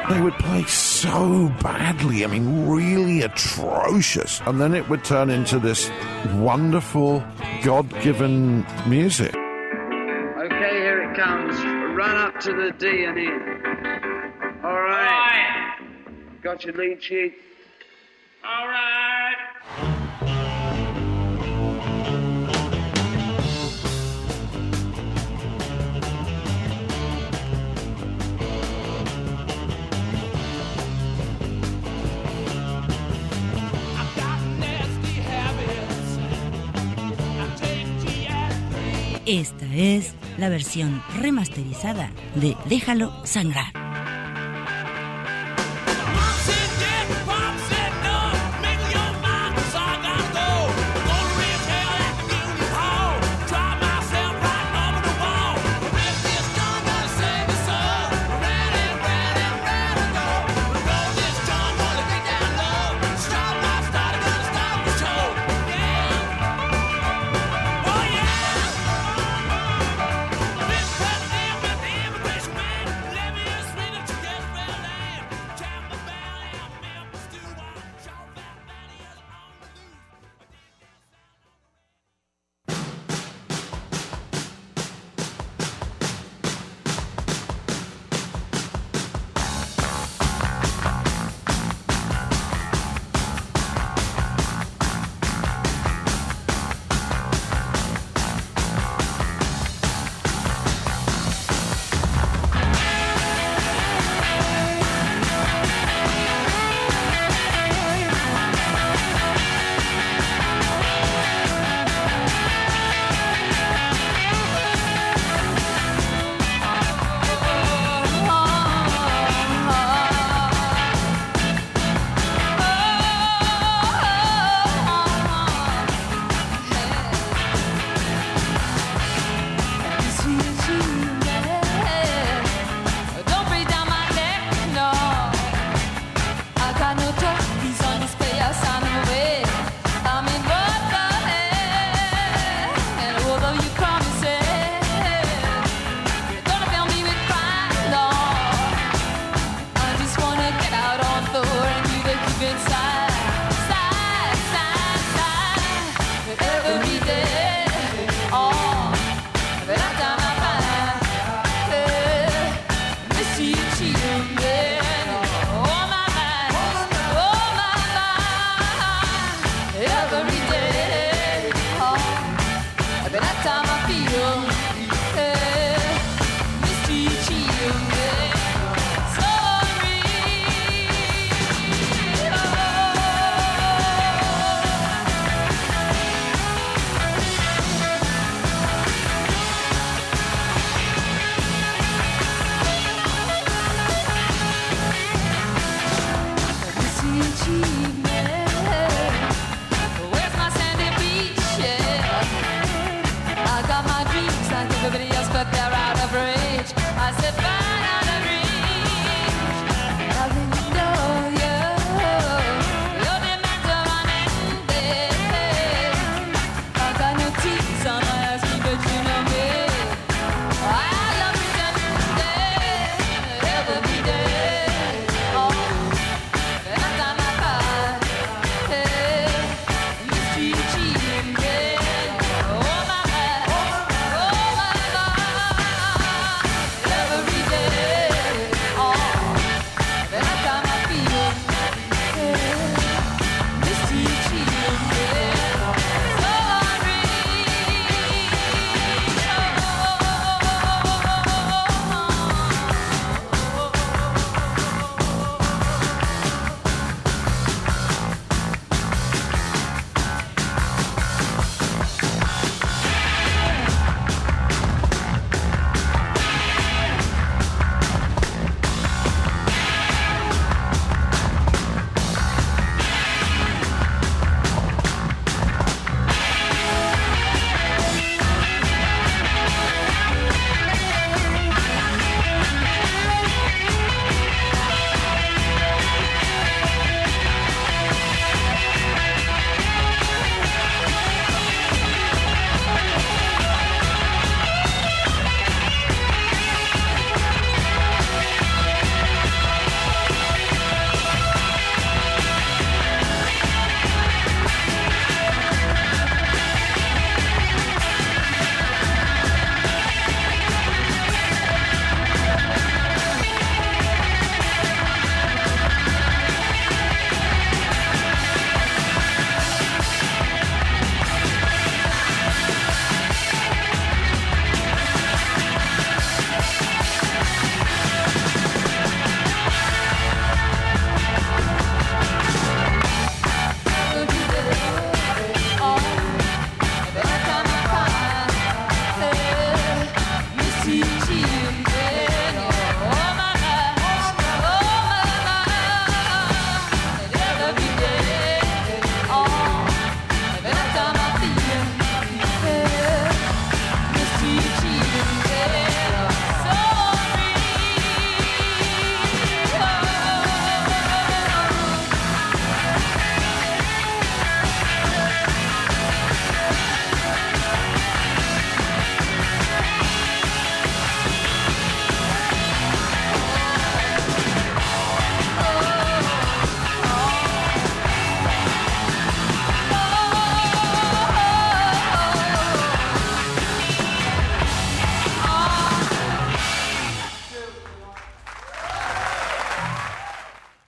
They would play so badly, I mean, really atrocious. And then it would turn into this wonderful, God-given music. Okay, here it comes. Run up to the D and E. All right. Got your lead sheet? All right. Esta es la versión remasterizada de Déjalo Sangrar.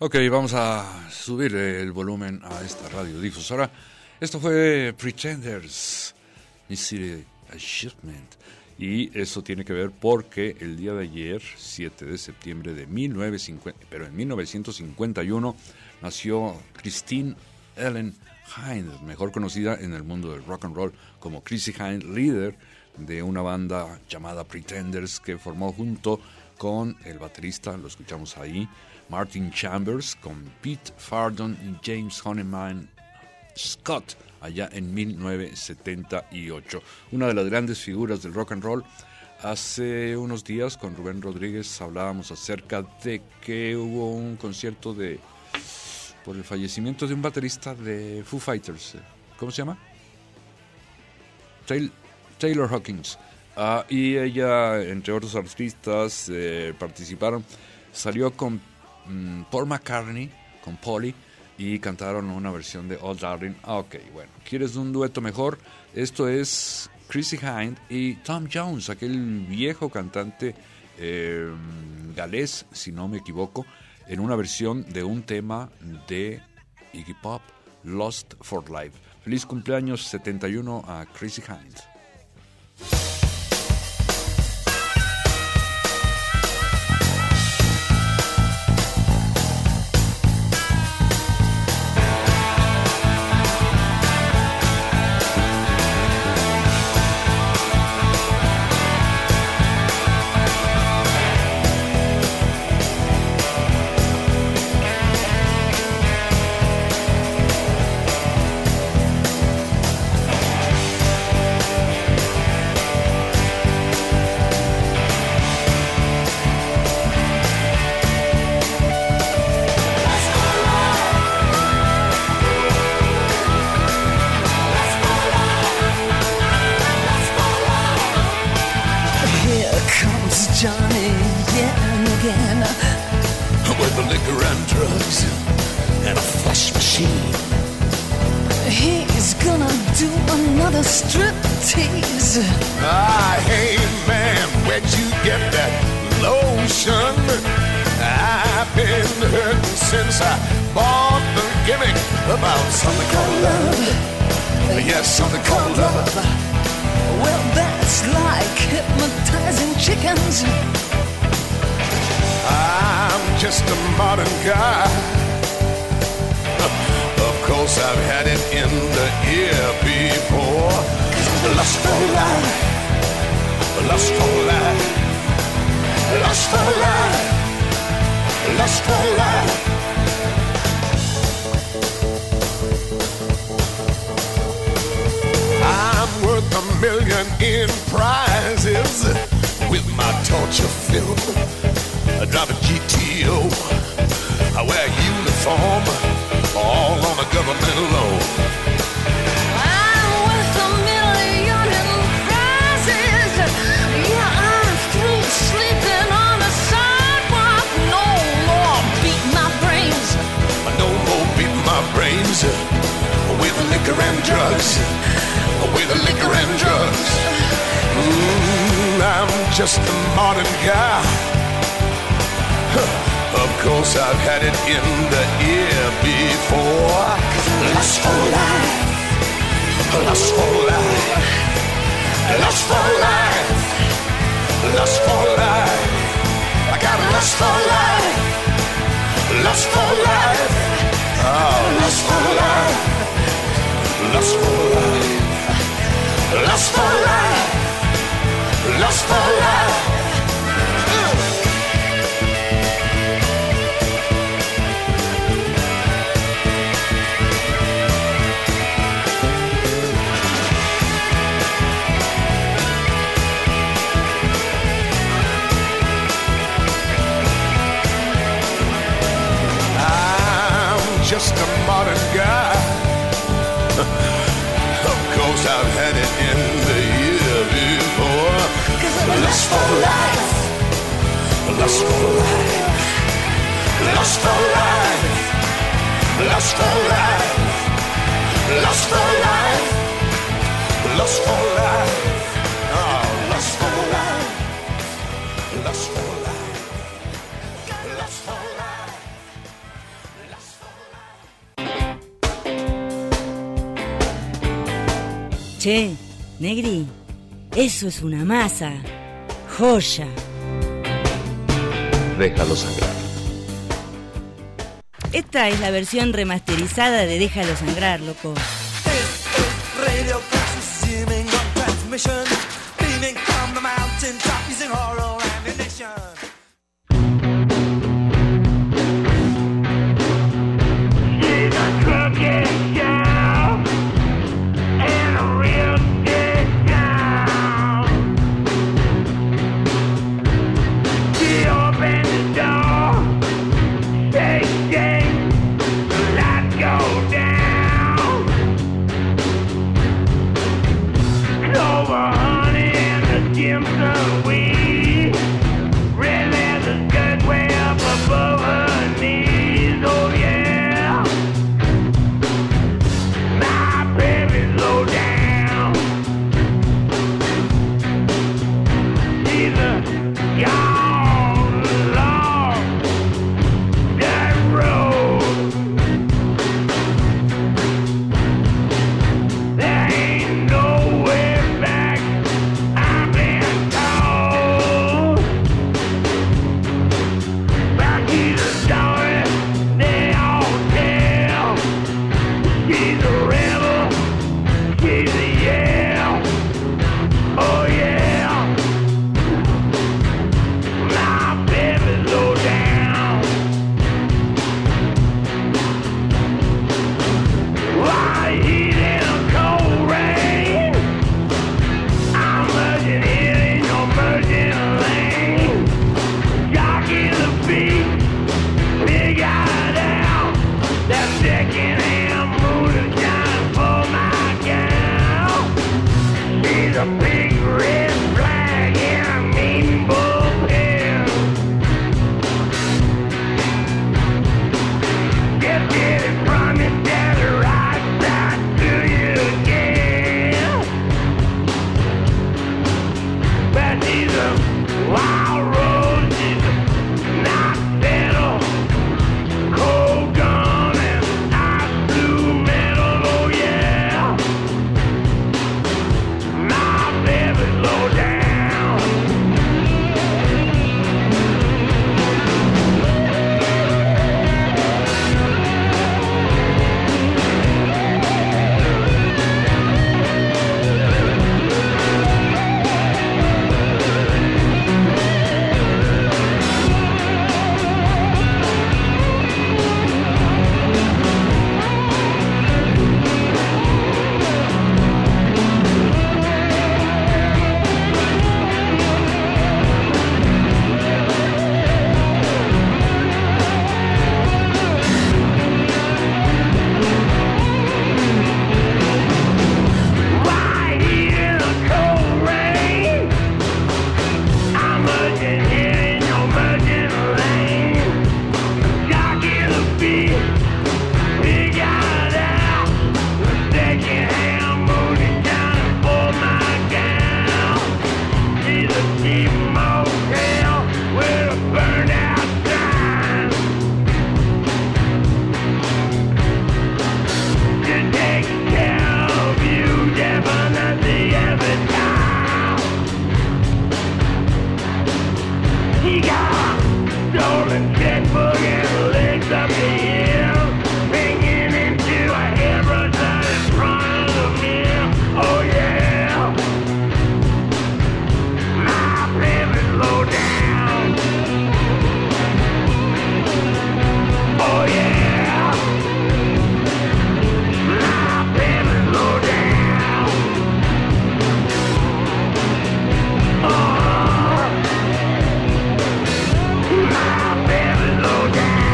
Ok, vamos a subir el volumen a esta radiodifusora. Esto fue Pretenders, Mystery Achievement. Y eso tiene que ver porque el día de ayer, 7 de septiembre de 1951, nació Christine Ellen Hynde, mejor conocida en el mundo del rock and roll como Chrissie Hynde, líder de una banda llamada Pretenders que formó junto con el baterista, lo escuchamos ahí, Martin Chambers, con Pete Fardon y James Honeyman Scott, allá en 1978. Una de las grandes figuras del rock and roll. Hace unos días con Rubén Rodríguez hablábamos acerca de que hubo un concierto por el fallecimiento de un baterista de Foo Fighters. ¿Cómo se llama? Taylor Hawkins. Y ella, entre otros artistas, participaron. Salió con Paul McCartney, con Polly, y cantaron una versión de Oh Darling. Ok, bueno, ¿quieres un dueto mejor? Esto es Chrissie Hynde y Tom Jones, aquel viejo cantante galés, si no me equivoco, en una versión de un tema de Iggy Pop, Lost for Life. Feliz cumpleaños 71 a Chrissie Hynde. Just a modern guy. Of course I've had it in the ear before. Lust for life, lust for life, lust for life, lust for life. I got lust for life, lust for life, oh, lust for life, lust for life, lust for life. Lust for life. I'm just a modern guy. Of course I've had it in the year before. Lust for life, lust for life, lust for life, lust for life, lust for life, lust for life, oh, lust for life, lust for life, lust for life, Che, Negri, eso es una masa. Joya. Déjalo sangrar. Esta es la versión remasterizada de Déjalo Sangrar, loco. Radio consuming on transmission, beaming from the mountain top using oral ammunition. She's a crooked gal and a real big gal. She opened the door, shake, shake, the lights go down. Clover, honey, and the Jimson weed. Red leather skirt way up above her knees. Oh yeah, my baby's low down. She's a gone long dirt road. There ain't nowhere back, I've been told. But she's a story they all tell. She's a rebel, she's a yell. Oh yeah, my baby's low down. Why heat in a cold rain? I'm merging here in your merging lane. Jockey the beat, big eye down. That second-hand moon is shining for my gal. She's a big red flag in a mean bullpen. Just get it from your daddy right back to you again. But she's a wild rose, she's a not settled. Cold gun and ice blue metal, oh yeah. My baby's low down. Why here in the cold rain? I'm merging here in your merging lane. Jockey the beat, big eyed out. The second-hand moon is shining for my gal. She's a cheap motel with a burned out sign. To take care of you, definitely every time. He got a stolen checkbook and legs up the hill, bringing into a hairbrush out in front of the mill. Oh yeah, my baby's low down. Oh yeah, my baby's low down. My baby's low down.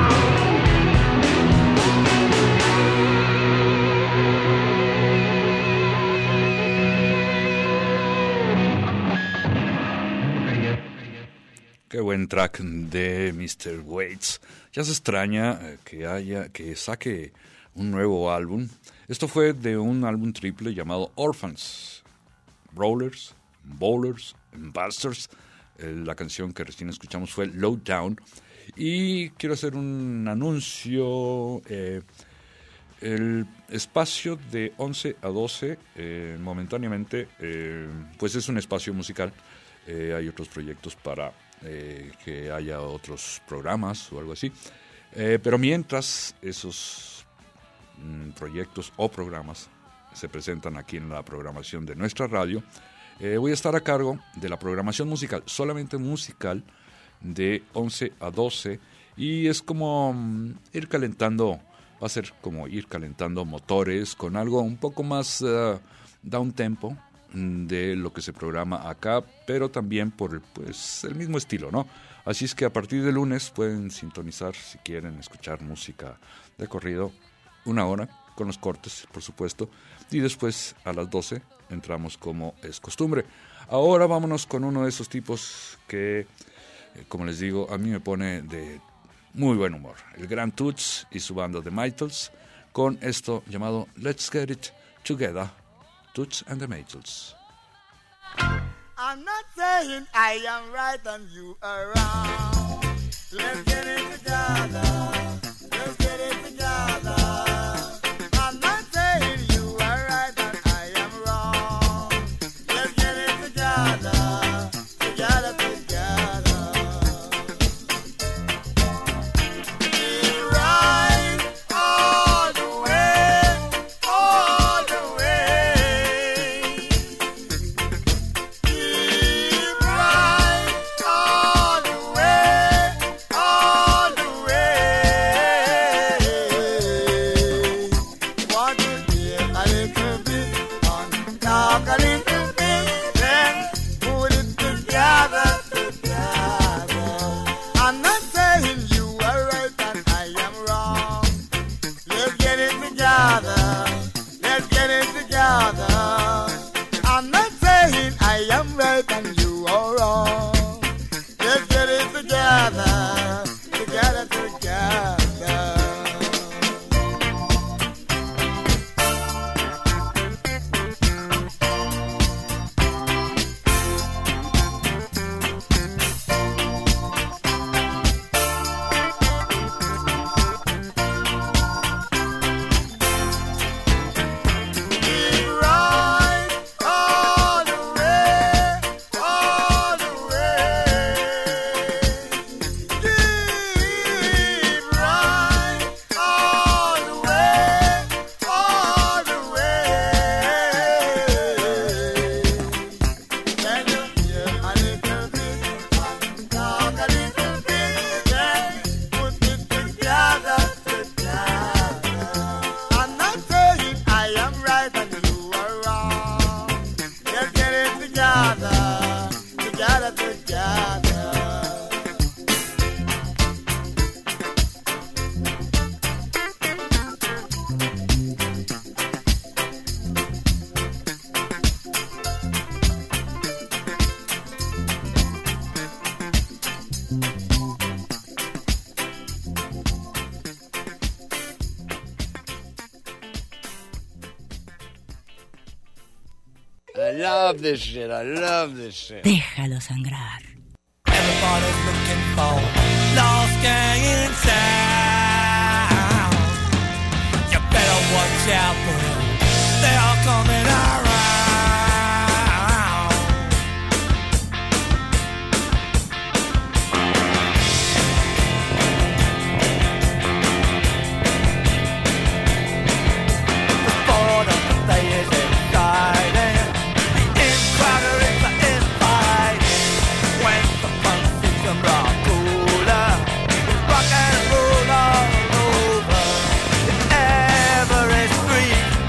Qué buen track de Mr. Waits. Ya se extraña que saque un nuevo álbum. Esto fue de un álbum triple llamado Orphans, Brawlers, Bowlers, Bastards. La canción que recién escuchamos fue Low Down. Y quiero hacer un anuncio. El espacio de 11 a 12, momentáneamente, pues es un espacio musical. Hay otros proyectos para que haya otros programas o algo así. Pero mientras esos proyectos o programas se presentan aquí en la programación de nuestra radio, voy a estar a cargo de la programación musical, solamente musical, de 11 a 12, y es como ir calentando, va a ser como ir calentando motores con algo un poco más down tempo de lo que se programa acá, pero también por pues, el mismo estilo, ¿no? Así es que a partir de lunes pueden sintonizar si quieren escuchar música de corrido, 1 hora, con los cortes, por supuesto, y después a las 12 entramos como es costumbre. Ahora vámonos con uno de esos tipos que, como les digo, a mí me pone de muy buen humor. El gran Toots y su banda The Maytals, con esto llamado Let's Get It Together, Toots and the Maytals. I'm not saying I am right and you are wrong. Let's get it together. Let's get it together. I'm not saying you are right and I am wrong. Let's get it together. Together, together. Be right all the way, all the way. Keep right all the way, all the way. Want to hear a little bit and talk a little bit, then put it together, together. I'm not saying you are right and I am wrong. Let's get it together. Let's get it together. I'm not saying I am right and you are wrong. Let's get it together. Together, together. Keep right all the way, all the way. Keep right all the way, all the way. Can you hear a little bit and talk a little bit, then put it together, together. I'm not saying I am right and you are wrong. Let's get it together, together, together. I love this shit. I love this shit. Déjalo sangrar. Everybody's looking for lost gang in town. You better watch out for them. They are coming around. The sport of the day is exciting. The inquiry is fighting. When the fun season brought cooler, it's rock and roll all over. Every street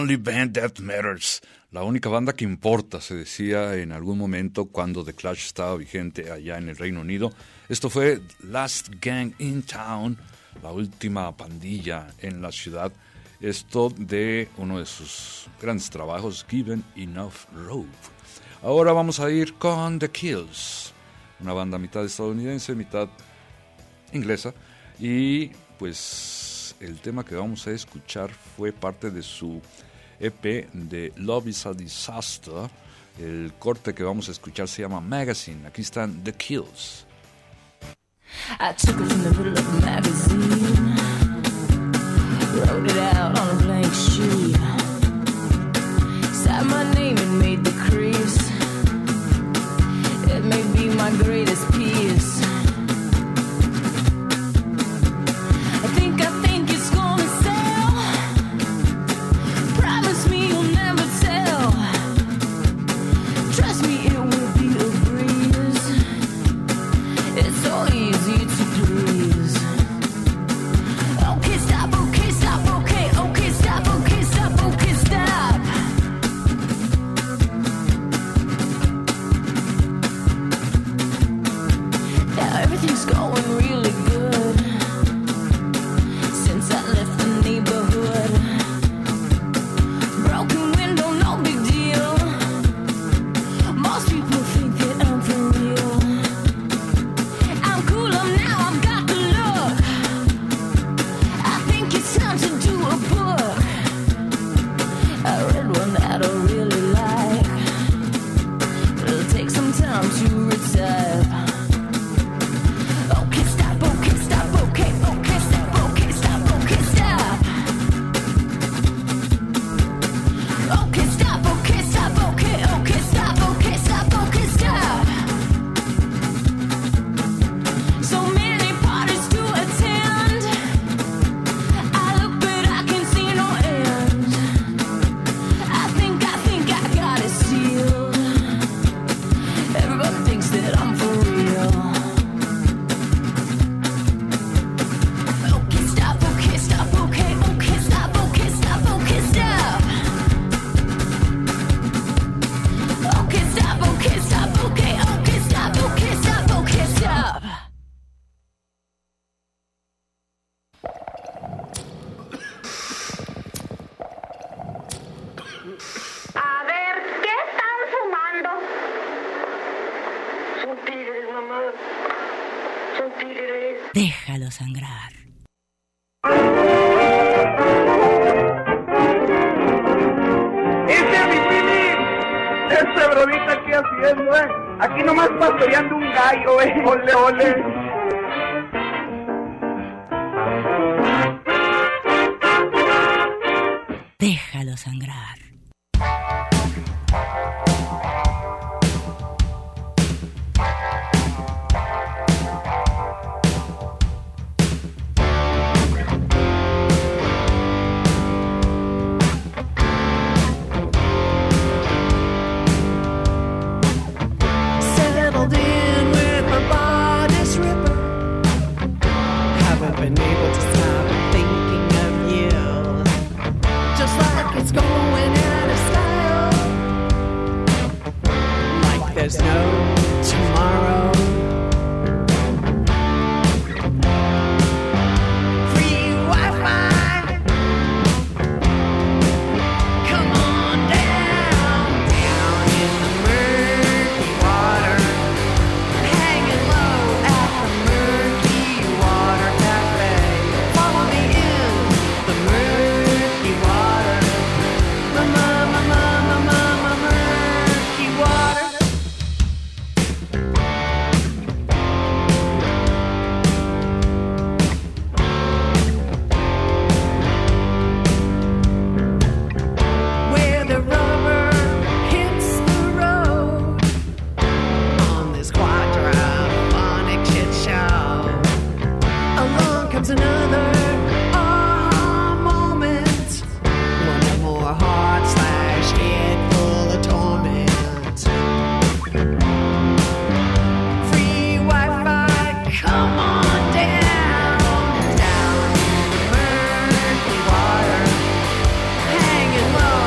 only band that matters. La única banda que importa, se decía en algún momento cuando The Clash estaba vigente allá en el Reino Unido. Esto fue Last Gang in Town, la última pandilla en la ciudad. Esto de uno de sus grandes trabajos, Given Enough Rope. Ahora vamos a ir con The Kills, una banda mitad estadounidense, mitad inglesa. Y pues el tema que vamos a escuchar fue parte de su EP de Love is a Disaster. El corte que vamos a escuchar se llama Magazine. Aquí están The Kills. I took it from the middle of a magazine, wrote it out on a blank sheet, signed my name and made the crease. It may be my greatest piece. I think it's gonna sell. Promise me you'll never tell. Trust me, it will be a breeze. It's so easy to please. Okay, stop, okay, stop, okay, okay, stop, okay, stop, okay, stop. Now everything's going really good since I left the neighborhood. Broken window, no big deal. Most people think that I'm for real. I'm cooler now, I've got the look. I think it's time to do a book. I read one that I really like. It'll take some time to retype. Okay, stop, okay, stop, okay, okay, stop, okay, stop, okay, stop. Okay, stop, okay, stop, okay, okay, stop, okay, stop, okay, stop. So many parties to attend. I look but I can see no end. I think I got it sealed. Everybody thinks that I'm for real. Okay, stop, okay, stop, okay, okay, stop, okay, stop, okay, stop. Okay, stop, okay, stop, okay, okay, stop, okay, stop, okay, stop. A ver, ¿qué están fumando? Son tigres, mamá. Son tigres. Déjalo sangrar. ¡Ese mi Willy! ¡Ese bromita aquí haciendo, Aquí nomás pastoreando un gallo, ¡Ole, ole! Déjalo sangrar. Settled in with my body's ripper. Haven't been able to stop thinking of you. Just like it's going out of style. Like there's no tomorrow. Free Wi-Fi. Come on down, down in the murky water. Hanging low at the murky water cafe. Follow me in the murky water. Murky water. Where the rubber hits the road on this quadraphonic shit show. Along comes another aha moment. One more heart slash head full of torment. Free Wi-Fi, come on down, down in the murky water. Hanging low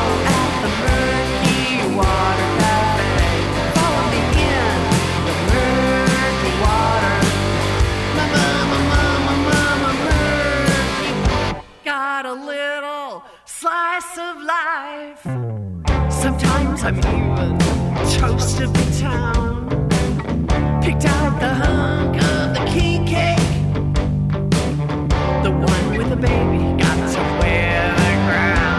time even toasted the town. Picked out the hunk of the king cake. The one with the baby got to wear the crown.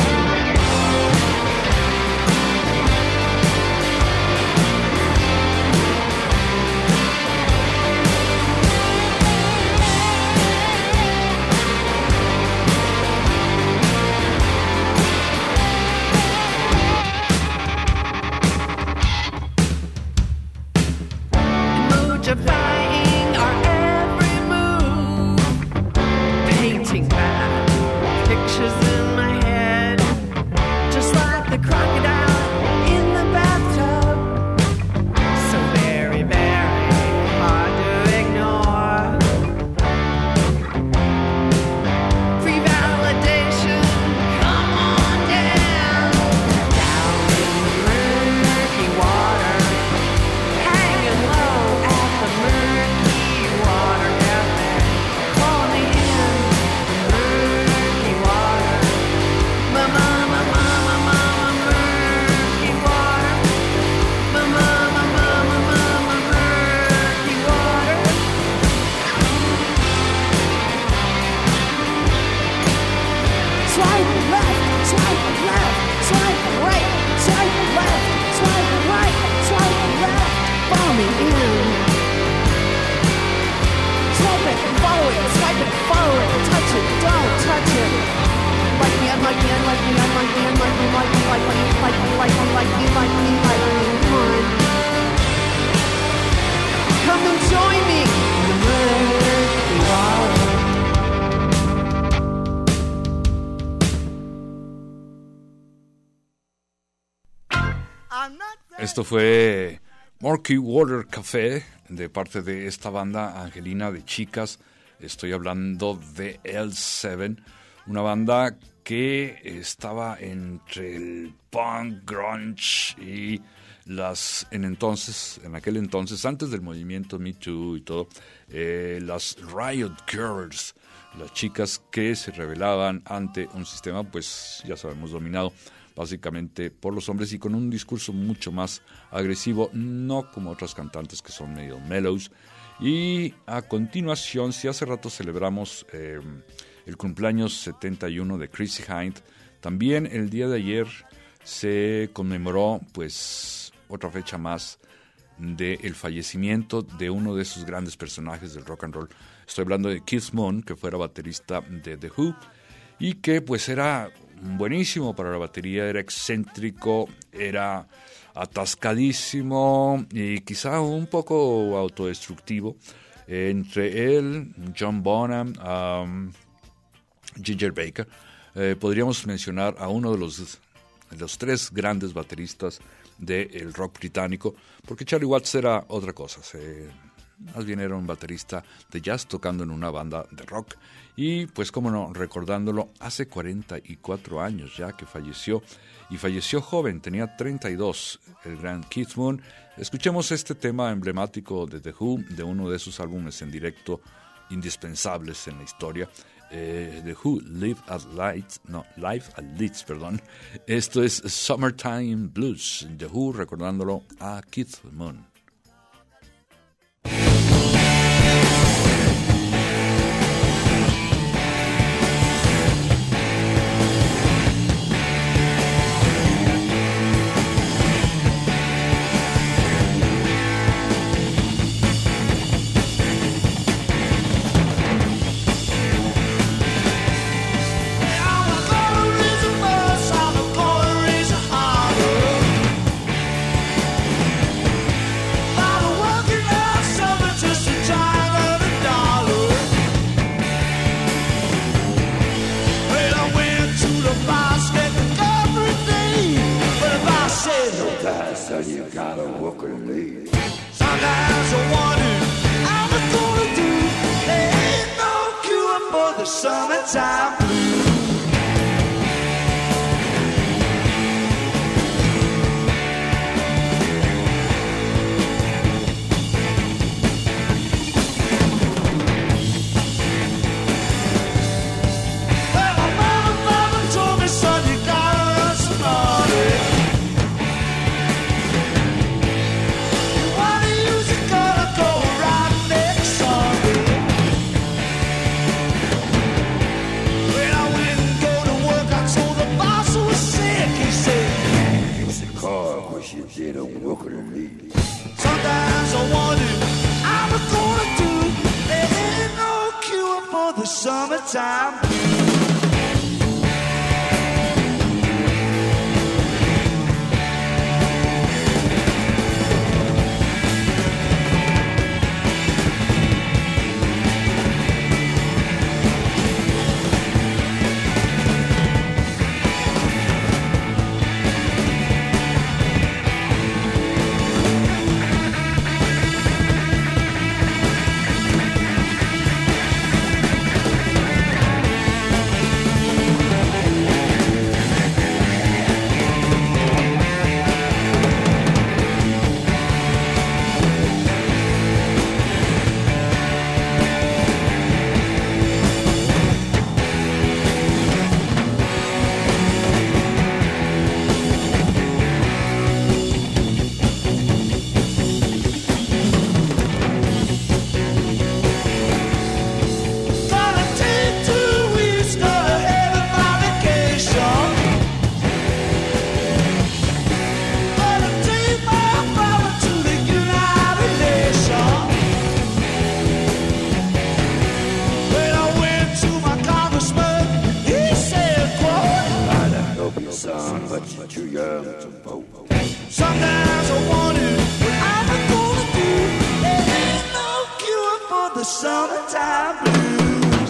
Justifying our every move, painting back pictures in my head, just like the crocodile in the bathtub. So very, very hard to ignore. Free validation, come on down, down in the murky water, hanging low at the murky water cafe. Call me in the murky water. Mama, mama, mama, murky water. Mama, mama, mama, murky water. Swipe left, swipe left, swipe right, swipe left, swipe right, swipe left. Follow me in. Swipe it, follow it, swipe it, follow it, touch it, don't touch it. Like me, unlike me, unlike me, unlike me, unlike me, like me, like me, like me, like me, like me, like me, like me, come on. Come and join me in the murky water. Esto fue Murky Water Café de parte de esta banda angelina de chicas. Estoy hablando de L7, una banda que estaba entre el punk, grunge y en aquel entonces, antes del movimiento Me Too y todo, las Riot Girls, las chicas que se rebelaban ante un sistema, pues ya sabemos, dominado básicamente por los hombres y con un discurso mucho más agresivo, no como otras cantantes que son medio mellows. Y a continuación, si hace rato celebramos el cumpleaños 71 de Chrissie Hynde, también el día de ayer se conmemoró pues otra fecha más del fallecimiento de uno de sus grandes personajes del rock and roll. Estoy hablando de Keith Moon, que fuera baterista de The Who y que pues era buenísimo para la batería, era excéntrico, era atascadísimo y quizá un poco autodestructivo. Entre él, John Bonham, Ginger Baker, podríamos mencionar a uno de los tres grandes bateristas del rock británico, porque Charlie Watts era otra cosa, más bien era un baterista de jazz tocando en una banda de rock. Y pues cómo no, recordándolo, hace 44 años ya que falleció, y falleció joven, tenía 32, el gran Keith Moon. Escuchemos este tema emblemático de The Who, de uno de sus álbumes en directo indispensables en la historia, The Who, Live at Leeds, perdón. Esto es Summertime Blues, The Who recordándolo a Keith Moon. Summertime blues. Well, my mama told me, son, you gotta run smarty. the summertime. Sometimes I wonder what I'm gonna do. There ain't no cure for the summertime blues.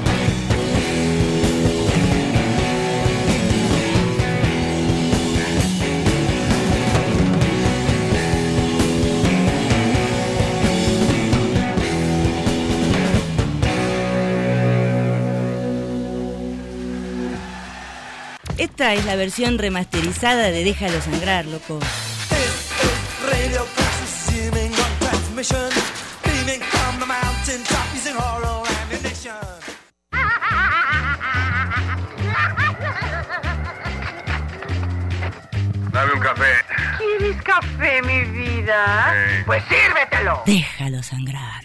Esta es la versión remasterizada de Déjalo Sangrar, loco. Radio Fox zooming on transmission, beaming from the mountain top using horror ammunition. Dame un café. ¿Quieres café, mi vida? Sí. Pues sírvetelo. Déjalo sangrar.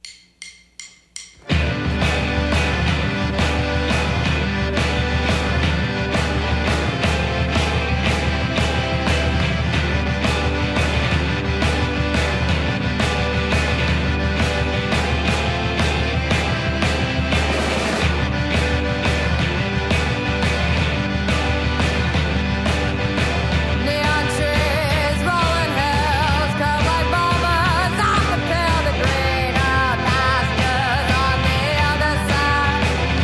Neon trees, rolling hills, curved like bubbles on the pill to green out pastures on the other side.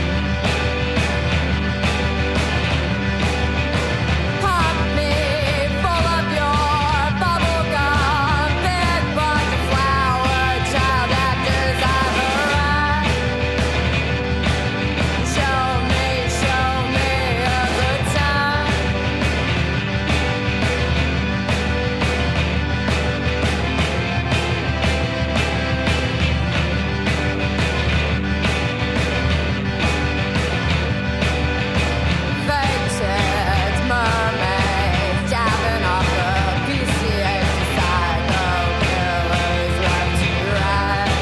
Pump me full of your bubble gum, big bunch of flower child actors I've arrived. Show me a good time. Fated mermaids diving off the PCH psycho killers left to right.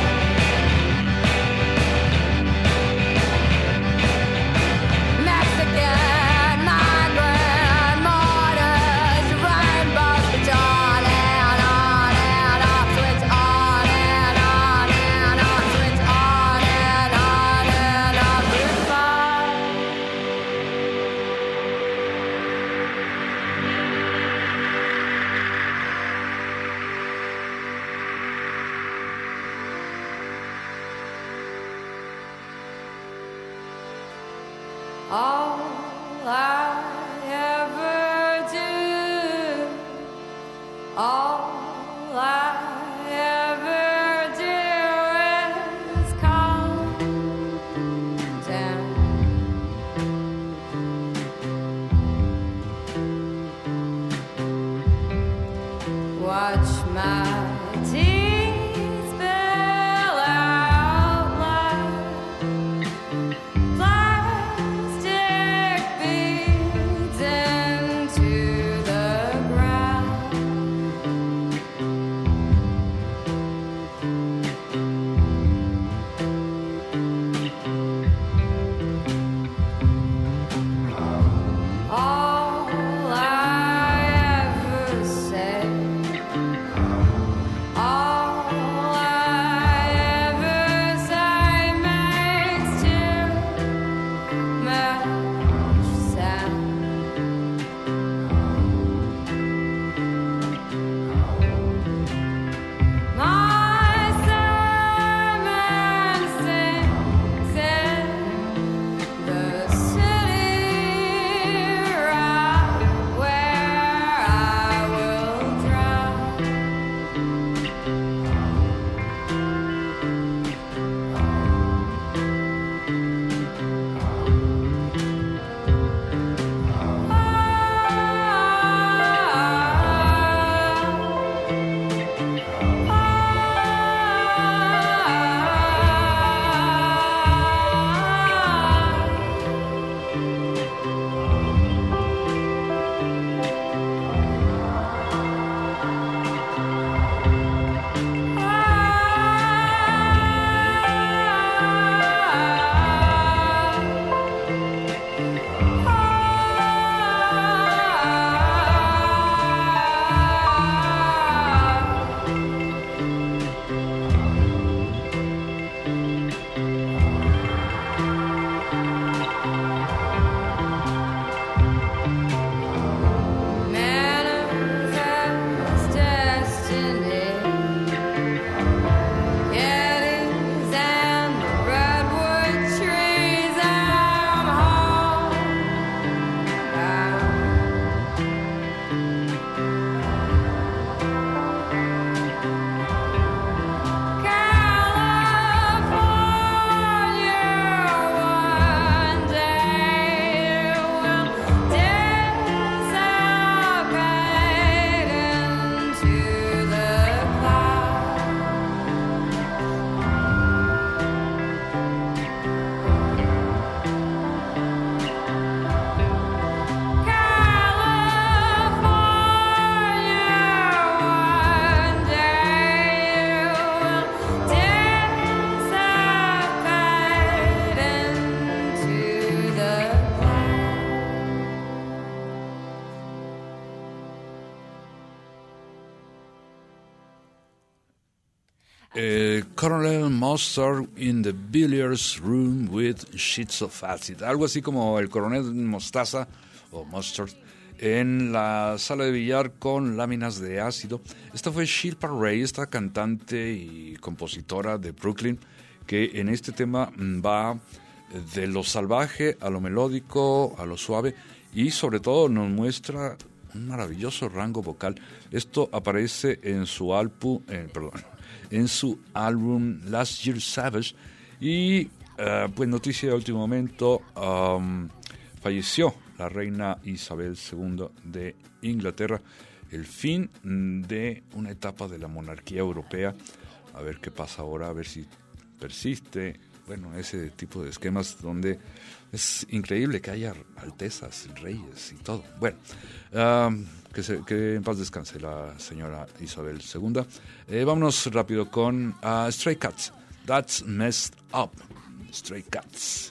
Mexican migrant mortars, rainbows switch on and on and off, switch on and on and on, switch on and on and off, goodbye. All I ever do, all I ever do is come down. Watch my teeth spill out like plastic Colonel Mustard in the billiards room with sheets of acid. Algo así como el coronel Mostaza o Mustard en la sala de billar con láminas de ácido. Esta fue Shilpa Ray, esta cantante y compositora de Brooklyn, que en este tema va de lo salvaje a lo melódico, a lo suave, y sobre todo nos muestra un maravilloso rango vocal. Esto aparece en su álbum Last Year Savage. Y pues noticia de último momento, falleció la reina Isabel II de Inglaterra, el fin de una etapa de la monarquía europea. A ver qué pasa ahora, a ver si persiste, bueno, ese tipo de esquemas donde es increíble que haya altezas, reyes y todo. Bueno, que en paz descanse la señora Isabel II. Vámonos rápido con Stray Cats. That's Messed Up. Stray Cats.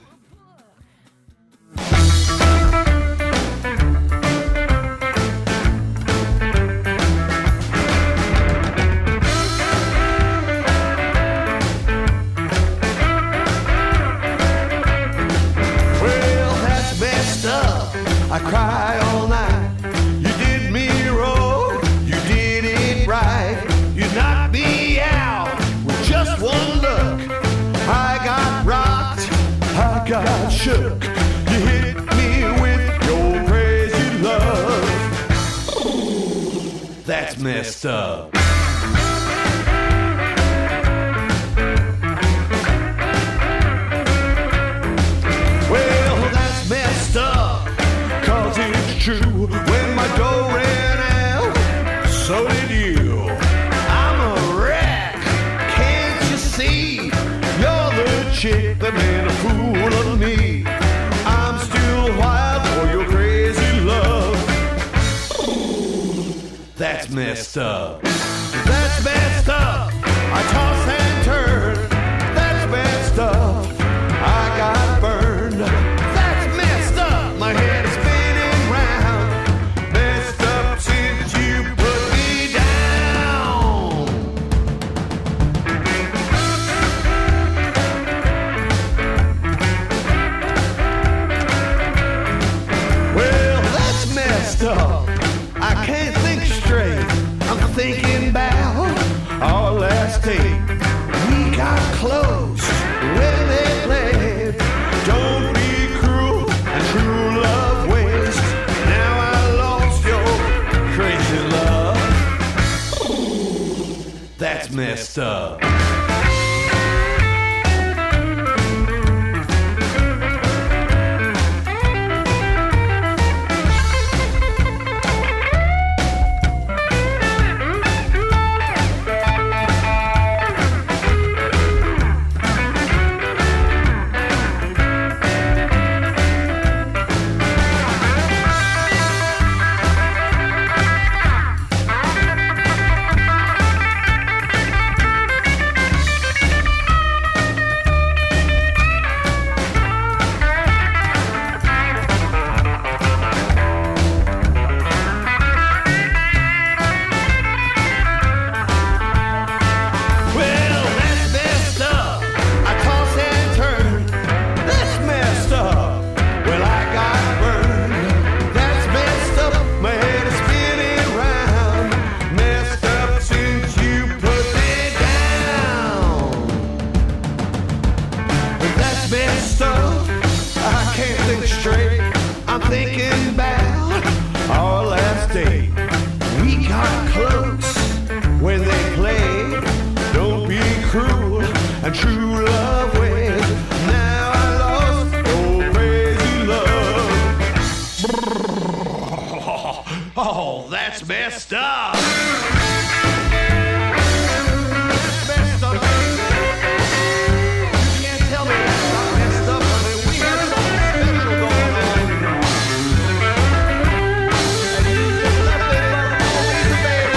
I cry all night. You did me wrong, you did it right. You knocked me out with just one look. I got rocked, I got shook. You hit me with your crazy love. That's messed up. Well, that's messed up. It's true, when my dough ran out, so did you. I'm a wreck, can't you see? You're the chick that made a fool of me. I'm still wild for your crazy love. That's messed up. That's messed up. I toss and turn. That's messed up. I got burned. That's messed up. My head is up. I can't think straight. I'm thinking about our last date. We got close when they played. Don't be cruel and true love waste. Now I lost your crazy love. That's messed up. Oh, that's messed up. Messed up. You can't tell me that's not messed up. I mean, we have something special going on. And you just left it for the police, baby.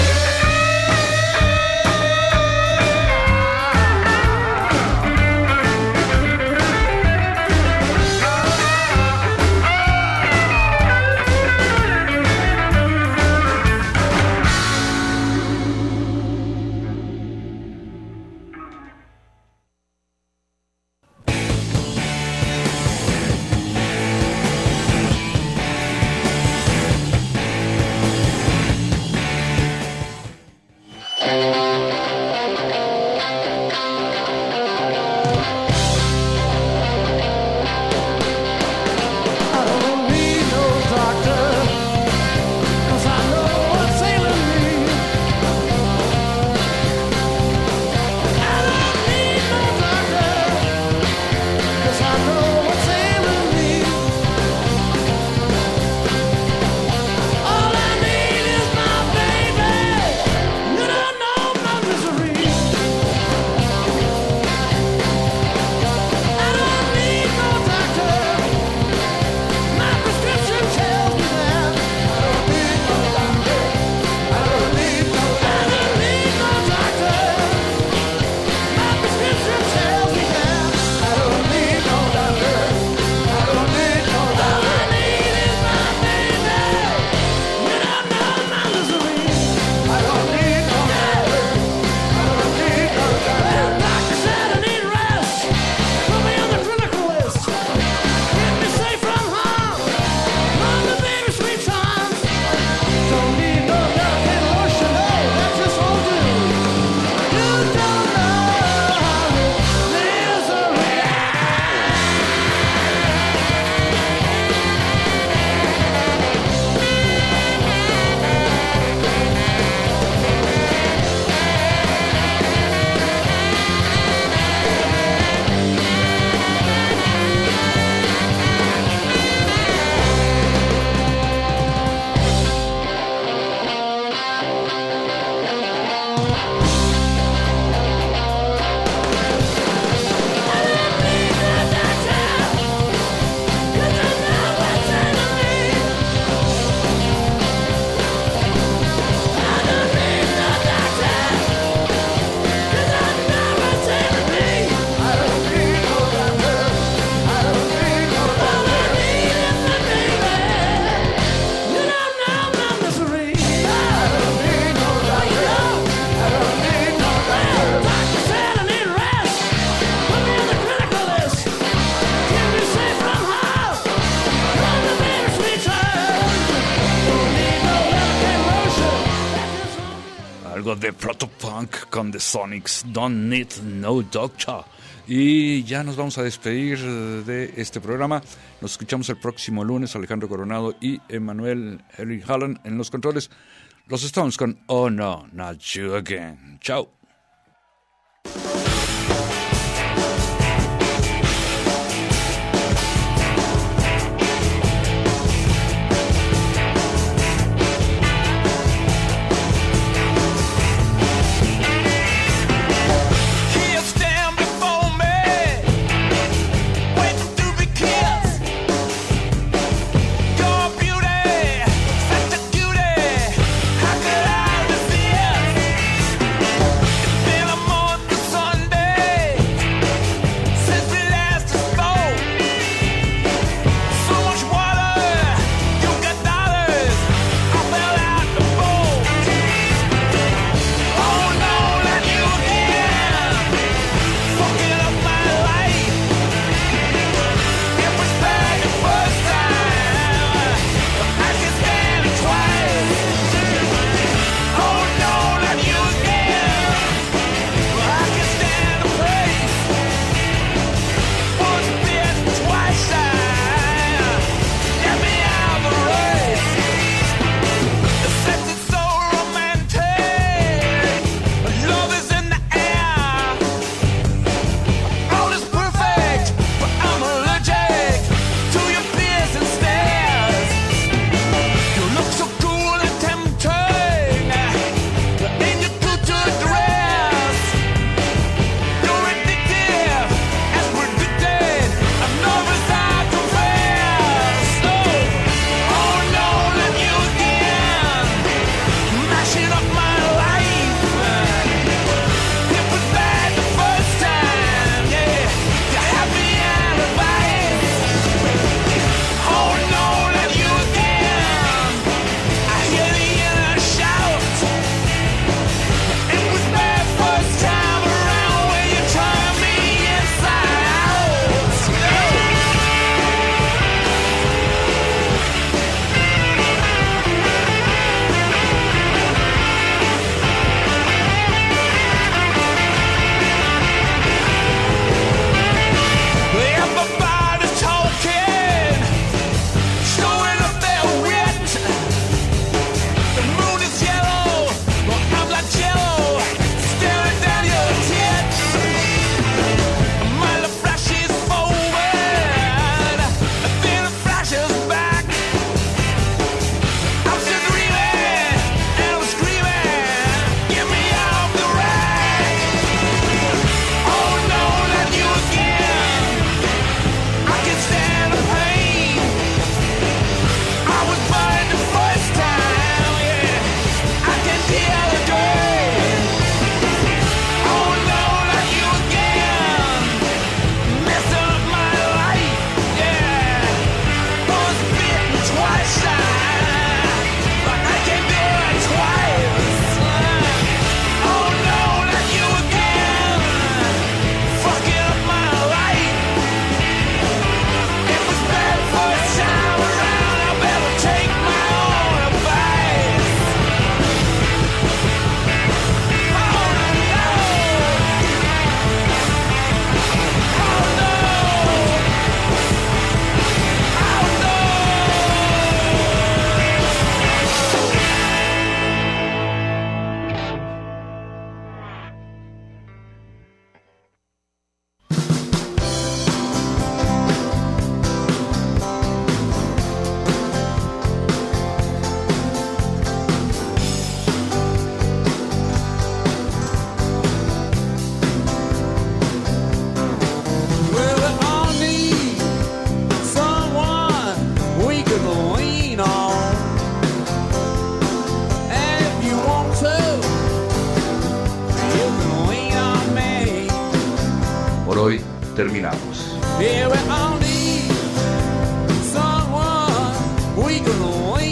de Protopunk con The Sonics, Don't Need No Doctor. Y ya nos vamos a despedir de este programa. Nos escuchamos el próximo lunes. Alejandro Coronado y Emanuel Henry Holland en los controles. Los Stones con Oh No, Not You Again. Chao. terminamos. Yeah, we all need someone we can lean